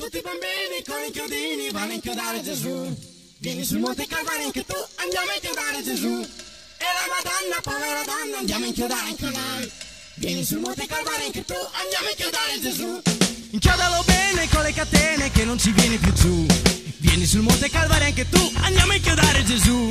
tutti i bambini con i chiodini vanno a inchiodare Gesù. Vieni sul Monte Calvario anche tu, andiamo a inchiodare Gesù. E la Madonna, povera donna, andiamo a inchiodare anche noi. Vieni sul Monte Calvario anche tu, andiamo a inchiodare Gesù. Inchiodalo bene con le catene che non ci viene più giù. Vieni sul Monte Calvario anche tu, andiamo a inchiodare Gesù.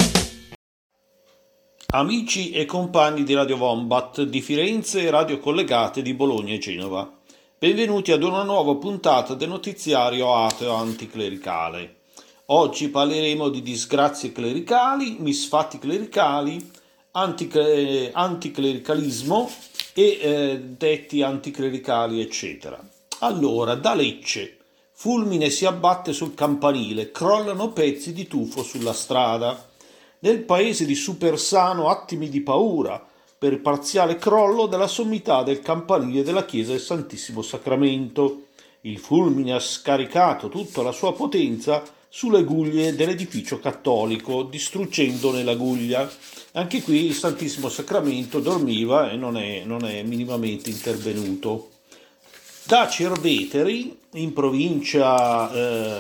Amici e compagni di Radio Wombat di Firenze e radio collegate di Bologna e Genova. Benvenuti ad una nuova puntata del notiziario ateo anticlericale. Oggi parleremo di disgrazie clericali, misfatti clericali, anticlericalismo e detti anticlericali, eccetera. Allora, da Lecce, fulmine si abbatte sul campanile, crollano pezzi di tufo sulla strada. Nel paese di Supersano attimi di paura per il parziale crollo della sommità del campanile della chiesa del Santissimo Sacramento. Il fulmine ha scaricato tutta la sua potenza sulle guglie dell'edificio cattolico, distruggendone la guglia. Anche qui il Santissimo Sacramento dormiva e non è minimamente intervenuto. Da Cerveteri, in provincia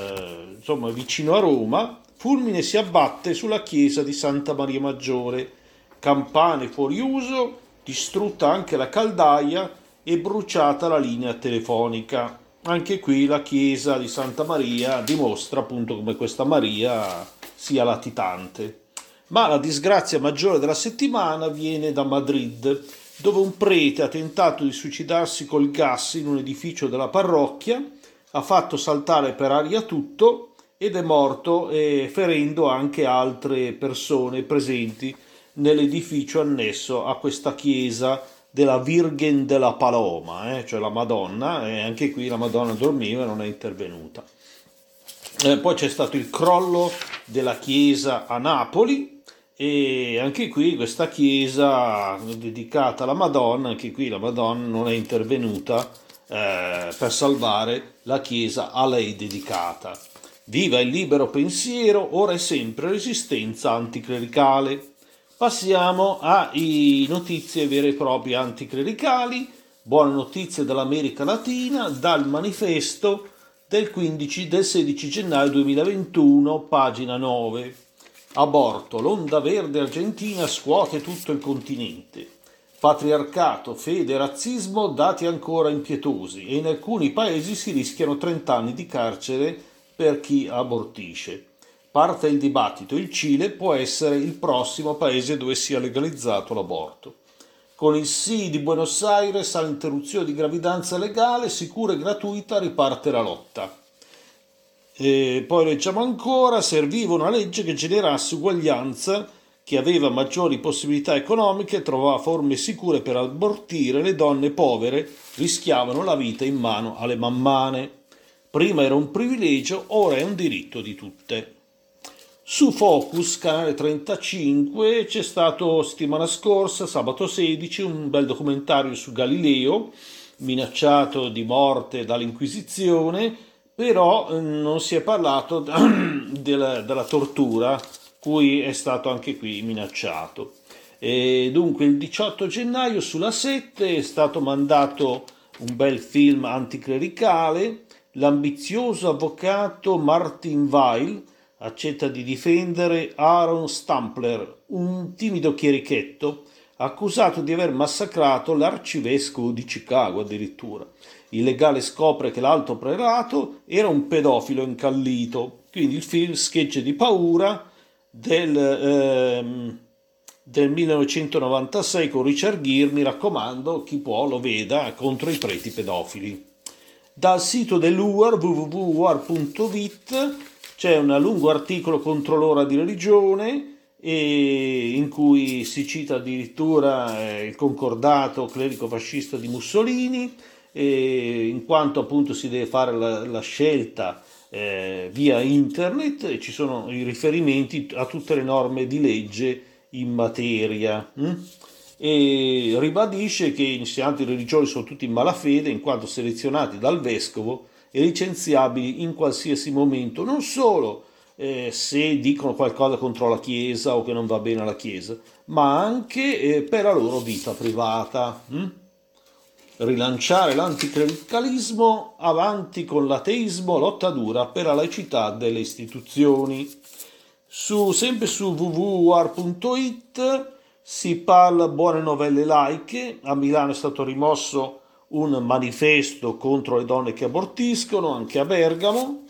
vicino a Roma, fulmine si abbatte sulla chiesa di Santa Maria Maggiore, campane fuori uso, distrutta anche la caldaia e bruciata la linea telefonica. Anche qui la chiesa di Santa Maria dimostra appunto come questa Maria sia latitante. Ma la disgrazia maggiore della settimana viene da Madrid, dove un prete ha tentato di suicidarsi col gas in un edificio della parrocchia, ha fatto saltare per aria tutto ed è morto, ferendo anche altre persone presenti nell'edificio annesso a questa chiesa della Virgen de la Paloma, cioè la Madonna, e anche qui la Madonna dormiva e non è intervenuta. Poi c'è stato il crollo della chiesa a Napoli, e anche qui questa chiesa dedicata alla Madonna, anche qui la Madonna non è intervenuta per salvare la chiesa a lei dedicata. Viva il libero pensiero, ora e sempre resistenza anticlericale. Passiamo ai notizie vere e proprie anticlericali. Buone notizie dall'America Latina, dal manifesto del 16 gennaio 2021, pagina 9. Aborto, l'onda verde argentina scuote tutto il continente. Patriarcato, fede e razzismo dati ancora impietosi e in alcuni paesi si rischiano 30 anni di carcere per chi abortisce. Parte il dibattito, il Cile può essere il prossimo paese dove sia legalizzato l'aborto. Con il sì di Buenos Aires all'interruzione di gravidanza legale, sicura e gratuita, riparte la lotta. E poi leggiamo ancora, serviva una legge che generasse uguaglianza, chi aveva maggiori possibilità economiche trovava forme sicure per abortire, le donne povere rischiavano la vita in mano alle mammane. Prima era un privilegio, ora è un diritto di tutte. Su Focus, canale 35, c'è stato settimana scorsa, sabato 16, un bel documentario su Galileo, minacciato di morte dall'Inquisizione, però non si è parlato della tortura, cui è stato anche qui minacciato. E dunque il 18 gennaio sulla 7 è stato mandato un bel film anticlericale. L'ambizioso avvocato Martin Weil accetta di difendere Aaron Stampler, un timido chierichetto accusato di aver massacrato l'arcivescovo di Chicago addirittura. Il legale scopre che l'alto prelato era un pedofilo incallito. Quindi il film schegge di paura del 1996 con Richard Gere, mi raccomando, chi può lo veda, contro i preti pedofili. Dal sito dell'UAR, www.uar.vit, c'è un lungo articolo contro l'ora di religione in cui si cita addirittura il concordato clerico-fascista di Mussolini, in quanto appunto si deve fare la scelta via internet, e ci sono i riferimenti a tutte le norme di legge in materia. E ribadisce che gli insegnanti religiosi sono tutti in malafede in quanto selezionati dal vescovo e licenziabili in qualsiasi momento, non solo se dicono qualcosa contro la Chiesa o che non va bene alla Chiesa, ma anche per la loro vita privata. rilanciare l'anticlericalismo, avanti con l'ateismo, lotta dura per la laicità delle istituzioni. Sempre su www.war.it si parla buone novelle laiche. A Milano è stato rimosso un manifesto contro le donne che abortiscono, anche a Bergamo,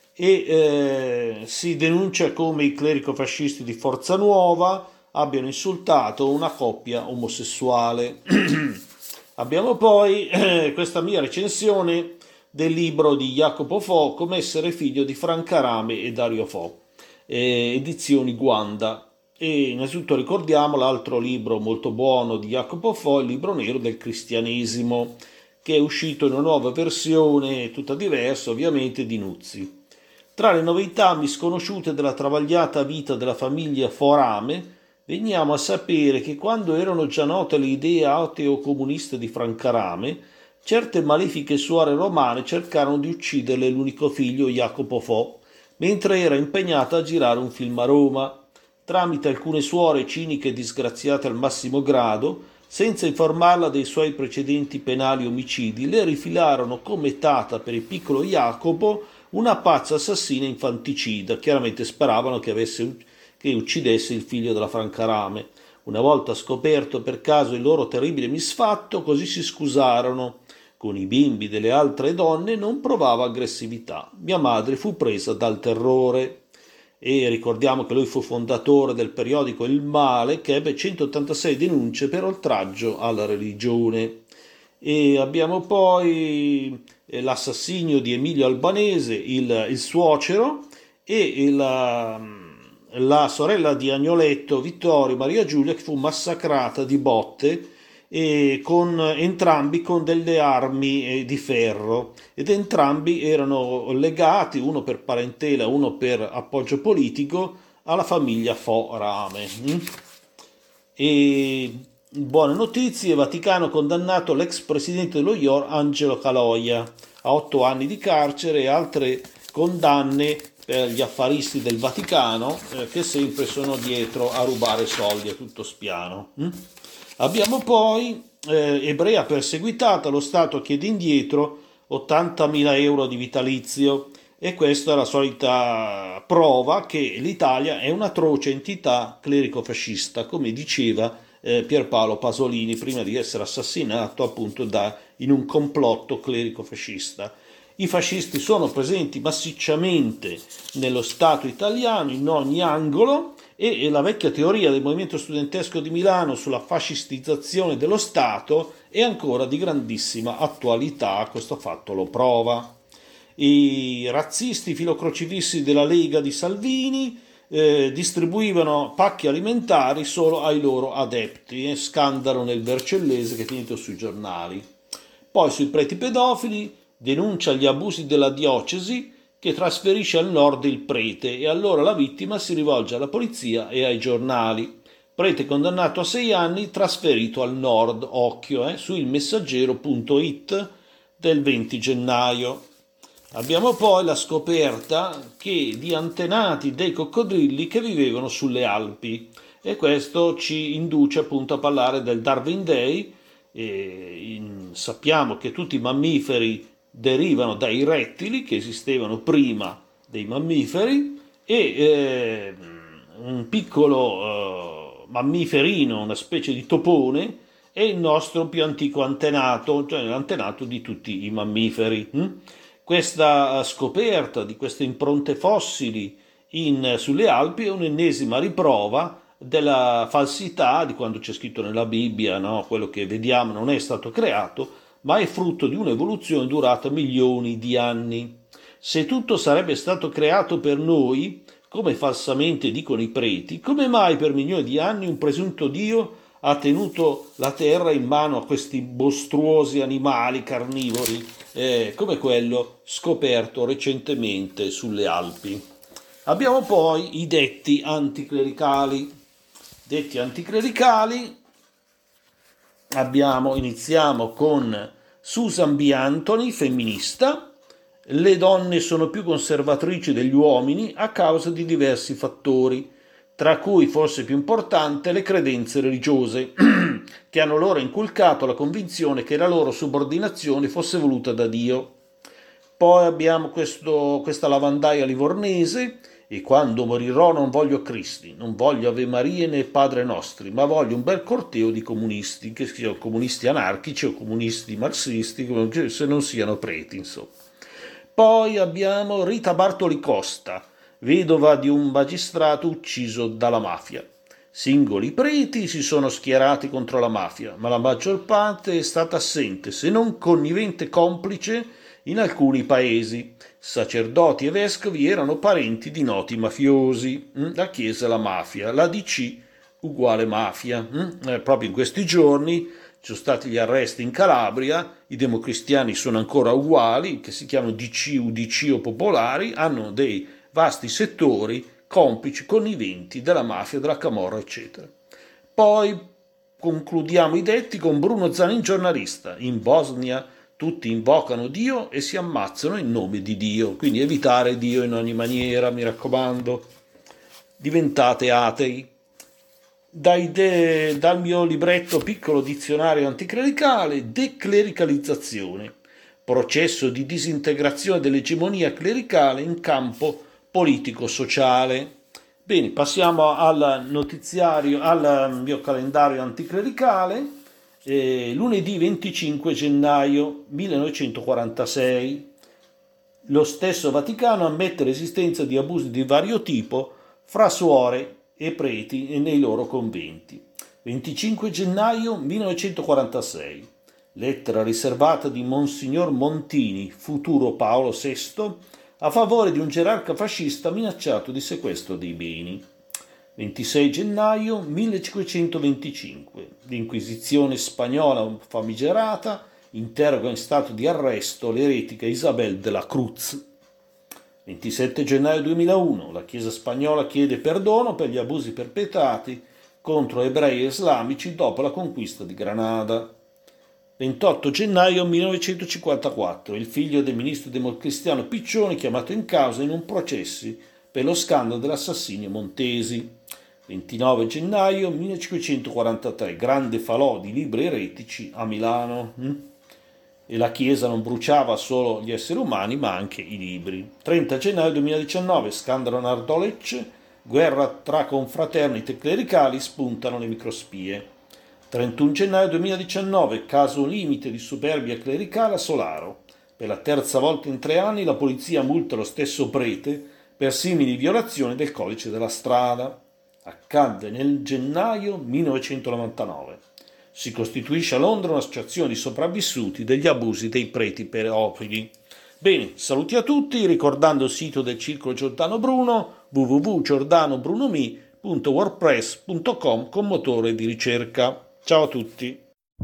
e si denuncia come i clericofascisti di Forza Nuova abbiano insultato una coppia omosessuale. Abbiamo poi questa mia recensione del libro di Jacopo Fo, Come essere figlio di Franca Rame e Dario Fo, edizioni Guanda. E innanzitutto ricordiamo l'altro libro molto buono di Jacopo Fo, il libro nero del cristianesimo, che è uscito in una nuova versione tutta diversa, ovviamente, di Nuzzi. Tra le novità misconosciute della travagliata vita della famiglia Forame, veniamo a sapere che quando erano già note le idee ateo-comuniste di Franca Rame, certe malefiche suore romane cercarono di ucciderle l'unico figlio Jacopo Fo, mentre era impegnata a girare un film a Roma. Tramite alcune suore ciniche e disgraziate al massimo grado, senza informarla dei suoi precedenti penali omicidi, le rifilarono come tata per il piccolo Jacopo una pazza assassina infanticida. Chiaramente speravano che uccidesse il figlio della Franca Rame. Una volta scoperto per caso il loro terribile misfatto, così si scusarono. Con i bimbi delle altre donne non provava aggressività. Mia madre fu presa dal terrore. E ricordiamo che lui fu fondatore del periodico Il Male, che ebbe 186 denunce per oltraggio alla religione. E abbiamo poi l'assassinio di Emilio Albanese, il suocero, e la sorella di Agnoletto, Vittorio Maria Giulia, che fu massacrata di botte, e con entrambi con delle armi di ferro, ed entrambi erano legati, uno per parentela, uno per appoggio politico, alla famiglia Forame. E buone notizie: Vaticano condannato l'ex presidente dello IOR Angelo Caloia a 8 anni di carcere e altre condanne per gli affaristi del Vaticano, che sempre sono dietro a rubare soldi a tutto spiano. Abbiamo poi ebrea perseguitata, lo Stato chiede indietro 80.000 euro di vitalizio, e questa è la solita prova che l'Italia è un'atroce entità clerico-fascista, come diceva Pierpaolo Pasolini prima di essere assassinato appunto in un complotto clerico-fascista. I fascisti sono presenti massicciamente nello Stato italiano, in ogni angolo, e la vecchia teoria del movimento studentesco di Milano sulla fascistizzazione dello Stato è ancora di grandissima attualità. Questo fatto lo prova. I razzisti filocrocifisti della Lega di Salvini distribuivano pacchi alimentari solo ai loro adepti, scandalo nel Vercellese che è finito sui giornali. Poi sui preti pedofili denuncia gli abusi della diocesi, che trasferisce al nord il prete, e allora la vittima si rivolge alla polizia e ai giornali. Prete condannato a 6 anni, trasferito al nord, occhio, su ilmessaggero.it del 20 gennaio. Abbiamo poi la scoperta di antenati dei coccodrilli che vivevano sulle Alpi, e questo ci induce appunto a parlare del Darwin Day. Sappiamo che tutti i mammiferi derivano dai rettili che esistevano prima dei mammiferi, e un piccolo mammiferino, una specie di topone, è il nostro più antico antenato, cioè l'antenato di tutti i mammiferi. Questa scoperta di queste impronte fossili sulle Alpi è un'ennesima riprova della falsità di quando c'è scritto nella Bibbia, no? Quello che vediamo non è stato creato, ma è frutto di un'evoluzione durata milioni di anni. Se tutto sarebbe stato creato per noi, come falsamente dicono i preti, come mai per milioni di anni un presunto Dio ha tenuto la terra in mano a questi mostruosi animali carnivori, come quello scoperto recentemente sulle Alpi? Abbiamo poi i detti anticlericali. Iniziamo con Susan B. Anthony, femminista. Le donne sono più conservatrici degli uomini a causa di diversi fattori, tra cui forse più importante le credenze religiose. che hanno loro inculcato la convinzione che la loro subordinazione fosse voluta da Dio. Poi abbiamo questa lavandaia livornese: e quando morirò non voglio Cristi, non voglio Ave Marie né Padre Nostri, ma voglio un bel corteo di comunisti, che siano comunisti anarchici o comunisti marxisti, se non siano preti, insomma. Poi abbiamo Rita Bartoli Costa, vedova di un magistrato ucciso dalla mafia. Singoli preti si sono schierati contro la mafia, ma la maggior parte è stata assente, se non connivente complice, in alcuni paesi. Sacerdoti e vescovi erano parenti di noti mafiosi. La Chiesa e la mafia, la DC uguale mafia. Proprio in questi giorni ci sono stati gli arresti in Calabria, i democristiani sono ancora uguali, che si chiamano DC, UDC o popolari, hanno dei vasti settori complici, conniventi della mafia, della camorra, eccetera. Poi concludiamo i detti con Bruno Zanin, giornalista. In Bosnia tutti invocano Dio e si ammazzano in nome di Dio, quindi evitare Dio in ogni maniera, mi raccomando. Diventate atei. Dal mio libretto Piccolo dizionario anticlericale: declericalizzazione, processo di disintegrazione dell'egemonia clericale in campo politico-sociale. Bene, passiamo al notiziario, al mio calendario anticlericale. Lunedì 25 gennaio 1946, lo stesso Vaticano ammette l'esistenza di abusi di vario tipo fra suore e preti nei loro conventi. 25 gennaio 1946, lettera riservata di Monsignor Montini, futuro Paolo VI, a favore di un gerarca fascista minacciato di sequestro dei beni. 26 gennaio 1525, l'Inquisizione spagnola famigerata interroga in stato di arresto l'eretica Isabel de la Cruz. 27 gennaio 2001, la Chiesa spagnola chiede perdono per gli abusi perpetrati contro ebrei e islamici dopo la conquista di Granada. 28 gennaio 1954, il figlio del ministro democristiano Piccioni chiamato in causa in un processo per lo scandalo dell'assassinio Montesi. 29 gennaio 1543, grande falò di libri eretici a Milano. E la Chiesa non bruciava solo gli esseri umani, ma anche i libri. 30 gennaio 2019, scandalo Nardolec, guerra tra confraternite clericali, spuntano le microspie. 31 gennaio 2019, caso limite di superbia clericale a Solaro. Per la terza volta in 3 anni la polizia multa lo stesso prete per simili violazioni del codice della strada. Accadde nel gennaio 1999. Si costituisce a Londra un'associazione di sopravvissuti degli abusi dei preti pedofili. Bene, saluti a tutti, ricordando il sito del Circolo Giordano Bruno, www.giordanobrunomi.wordpress.com con motore di ricerca. Ciao a tutti.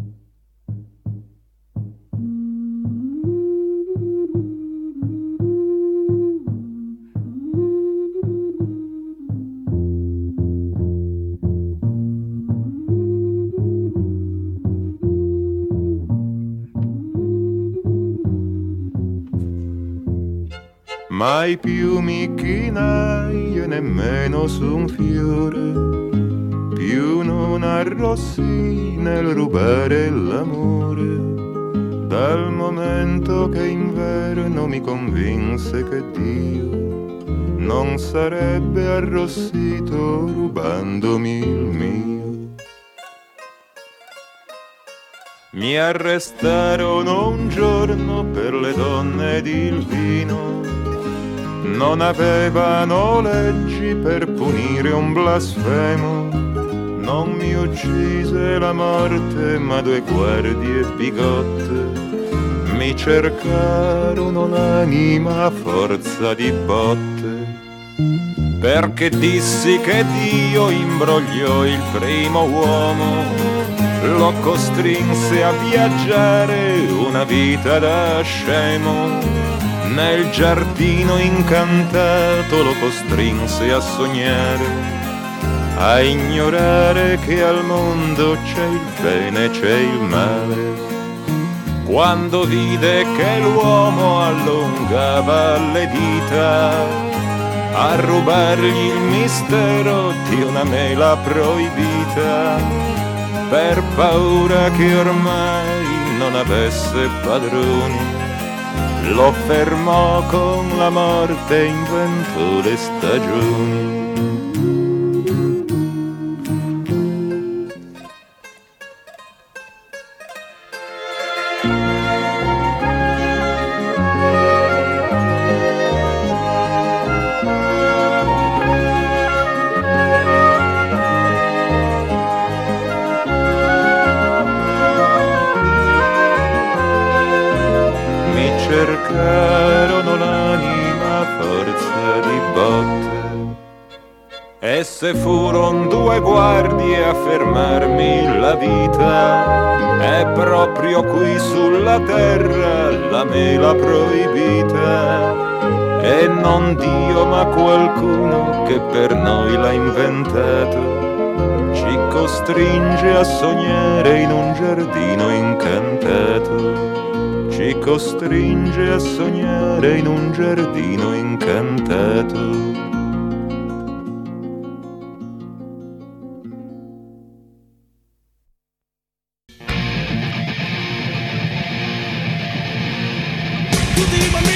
Mai più mi chinai e nemmeno su un fiore, più non arrossi nel rubare l'amore, dal momento che inverno mi convinse che Dio non sarebbe arrossito rubandomi il mio. Mi arrestarono un giorno per le donne ed il vino. Non avevano leggi per punire un blasfemo, non mi uccise la morte, ma 2 guardie bigotte mi cercarono l'anima a forza di botte, perché dissi che Dio imbrogliò il primo uomo, lo costrinse a viaggiare una vita da scemo. Nel giardino incantato lo costrinse a sognare, a ignorare che al mondo c'è il bene e c'è il male. Quando vide che l'uomo allungava le dita a rubargli il mistero di una mela proibita, per paura che ormai non avesse padroni. Lo fermò con la morte e inventò le stagioni. Cercarono l'anima a forza di botte, esse furon 2 guardie a fermarmi la vita. È proprio qui sulla terra la mela proibita, e non Dio ma qualcuno che per noi l'ha inventato, ci costringe a sognare in un giardino incantato. Ci costringe a sognare in un giardino incantato. Tutti